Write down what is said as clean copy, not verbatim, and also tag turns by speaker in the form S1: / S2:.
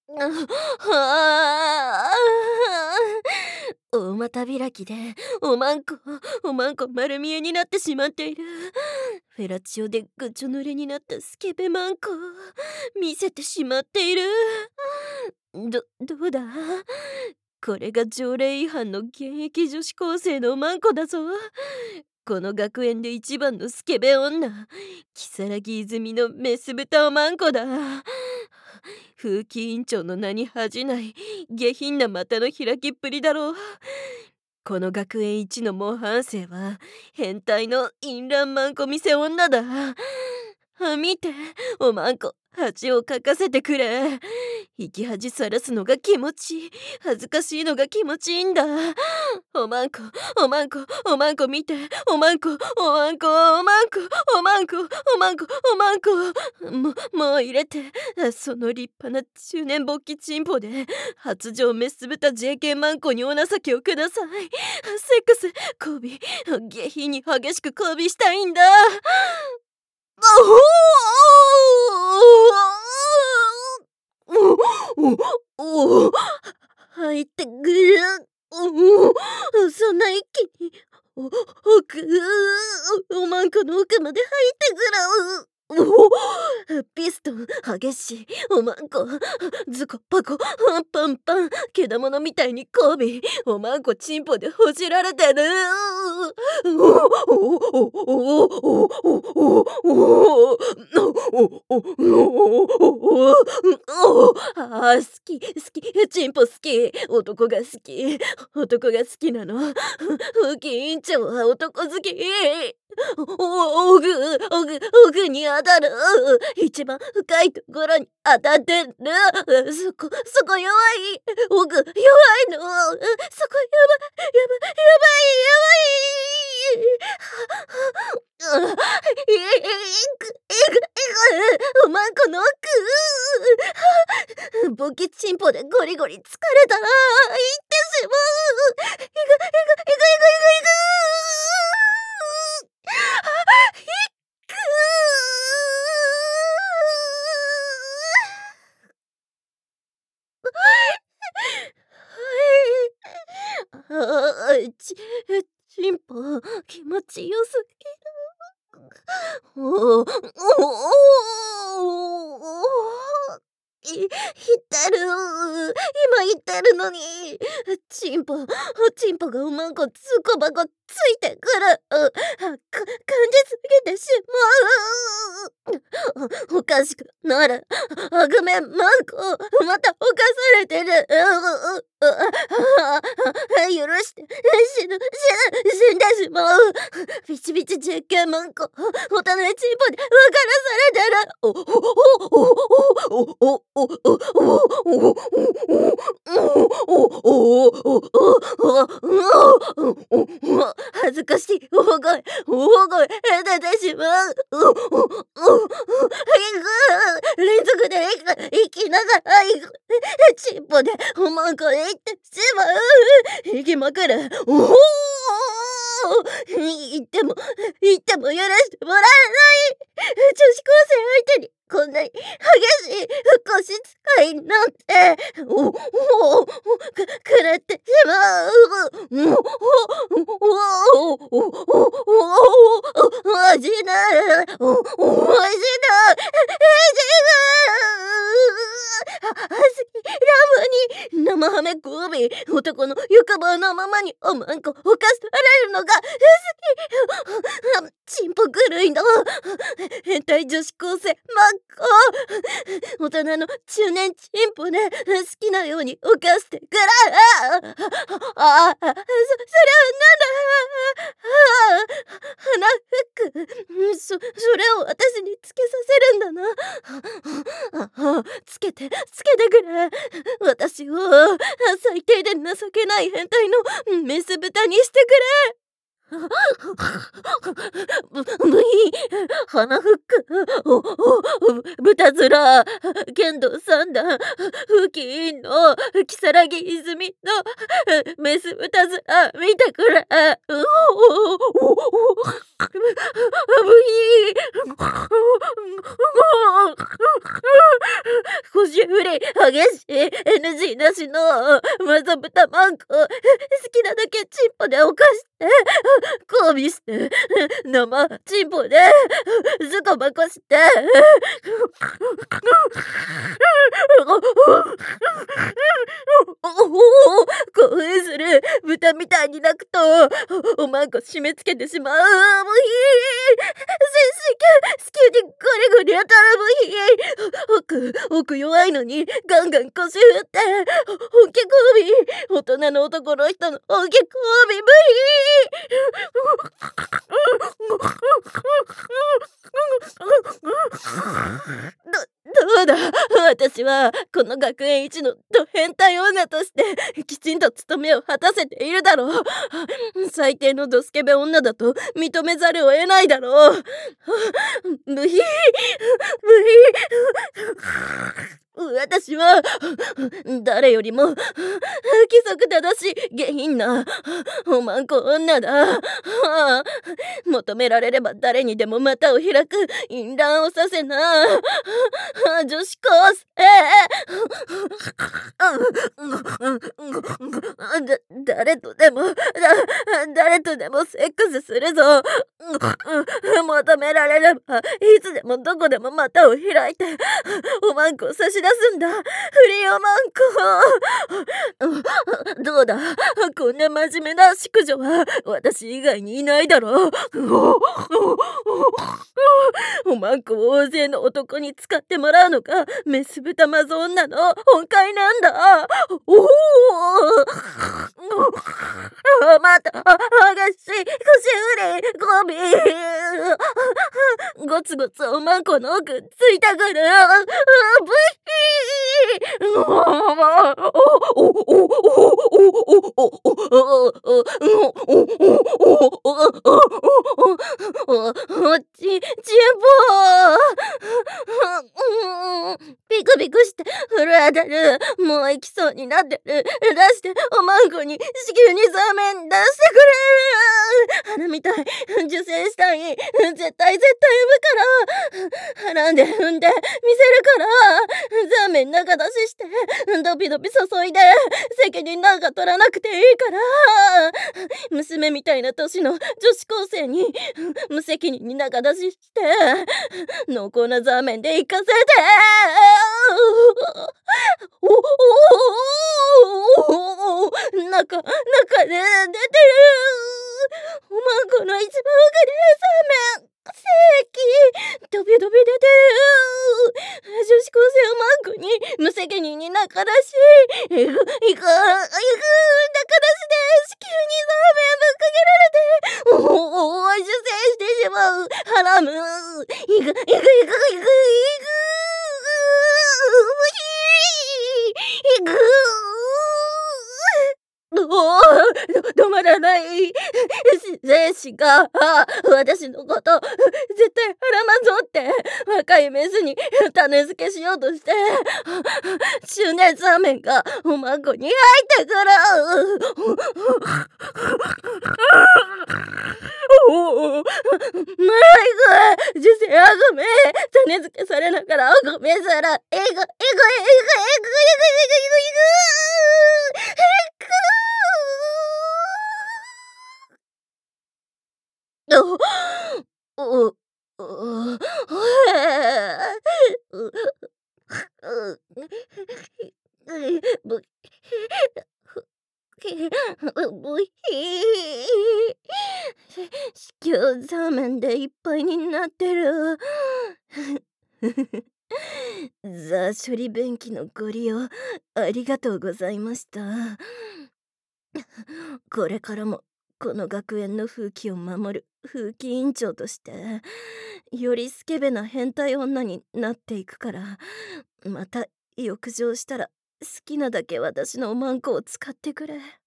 S1: はあ。大股開きでおまんこ丸見えになってしまっている。フェラチオでぐちょ濡れになったスケベマンコ見せてしまっている。どうだ、これが条例違反の現役女子高生のマンコだぞ。この学園で一番のスケベ女、如月泉のメス豚おまんこだ。風紀委員長の名に恥じない下品な股の開きっぷりだろう。この学園一の模範生は変態の淫乱マンコ見せ女だ。見て、おまんこ恥をかかせてくれ。生き恥さらすのが気持ちいい、恥ずかしいのが気持ちいいんだ。おまんこ見て、おまんこもう入れて。その立派な中年勃起チンポで発情メス豚 JK マンコにお情けをください。セックス交尾下品に激しく交尾したいんだ。入ってくる。そんな一気におまんこの奥まで入ってくる。ピストン激しいおまんこ、ズコパコパンパン、けだものみたいに交尾、おまんこチンポでほじられてる。好きチンポ好き、男が好きなの。風紀委員長は男好き。オグに当たる。一番深いところに当たってる。そこ弱い。オグ弱いの。そこやばい。おまんこの奥。ボキチンポでゴリゴリ疲れたら行ってしまう。チンポ気持ちよすぎる。言ってるのにチンポがおまんこズコバコついてくる。感じすぎてしまう。おかしくなる。ごめんマンコ、また犯されてる。許して。死んでしまう。ビチビチJKマンコ、おたのえチンポで分からされてる。恥ずかしい大声出てしまう。連続で生きながらチンポでおまんこで行ってしまう。行きまくる。言っても許してもらえない。女子高生相手にこんなに激しい腰使いなんてくれてしまう。おじなラブに生ハメ交尾、男の欲望のままにおまんこ犯されるのが好き。チンポ狂いの変態女子高生マンコ、大人の中年チンポで好きなように犯してくれ。それはなんだ。鼻フック、それを私につけさせるんだな。つけてくれ。私を最低で情けない変態のメス豚にしてくれ。鼻フック、豚面、剣道三段、風紀委員の如月泉のメス豚面見てくれ。こ腰振り激しい NG なしのまさぶたマンコ、好きなだけチンポで犯して交尾して生チンポでズコバコして興奮する豚みたいに鳴くとおまんこ締め付けてしまう。もういい好きにゴリゴリ当たる。もういい奥弱いのにガンガン腰振って本気交尾、大人の男の人の本気交尾無どうだ、私はこの学園一のド変態女としてきちんと務めを果たせているだろう。最低のドスケベ女だと認めざるを得ないだろう。無理私は誰よりも規則正しい下品なおまんこ女だ。求められれば誰にでも股を開く淫乱をさせな女子高生。誰とでもセックスするぞ。求められればいつでもどこでも股を開いておまんこを差し出すんだ。フリーおまんこ。どうだ、こんな真面目な淑女は私以外にいないだろう。おまんこを大勢の男に使ってもらうのがメス豚マゾ女の本懐なんだ。また激しい腰振りゴツゴツおまんこの奥ついたくる。チンポピクピクして震えてる。もう行きそうになってる。出しておまんこに子宮に座面出してくれ。花みたい受精したい。絶対産むから。腹んで踏んで見せるから。座面中出ししてドピドピ注いで責任なんか取らなくていいから。娘みたいな年の女子高生に無責任に中出しして濃厚な座面で行かせて。中で出てる。おまんこの一番奥で座面正規ドビドビ出てる。女子高生おまんこに無責任に中出し行く中出しで子宮に座面ぶっかけられて受精してしまう。ハラム行く止まらない精子が私のこと絶対腹まぞって若いメスに種付けしようとして中年座面がおまんこに入ってくる。受精あごめ種付けされながらごめんさらお子宮座面でいっぱいになってる。ザ処理便器のご利用ありがとうございました。これからもこの学園の風紀を守る風紀委員長としてよりスケベな変態女になっていくから、また浴場したら好きなだけ私のおまんこを使ってくれ。